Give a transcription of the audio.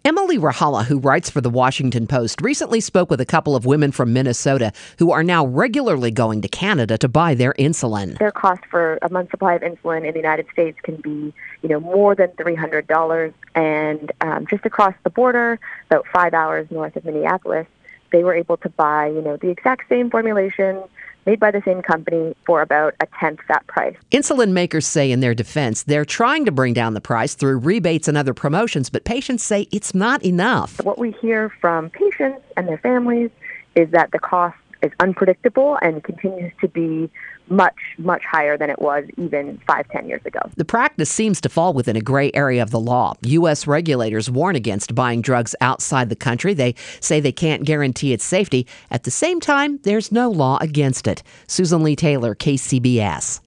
Emily Rahala, who writes for the Washington Post, recently spoke with a couple of women from Minnesota who are now regularly going to Canada to buy their insulin. Their cost for a month's supply of insulin in the United States can be, more than $300. And just across the border, about 5 hours north of Minneapolis, they were able to buy, the exact same formulation made by the same company for about a tenth that price. Insulin makers say in their defense they're trying to bring down the price through rebates and other promotions, but patients say it's not enough. What we hear from patients and their families is that the cost is unpredictable and continues to be much, much higher than it was even 5-10 years ago. The practice seems to fall within a gray area of the law. U.S. regulators warn against buying drugs outside the country. They say they can't guarantee its safety. At the same time, there's no law against it. Susan Lee Taylor, KCBS.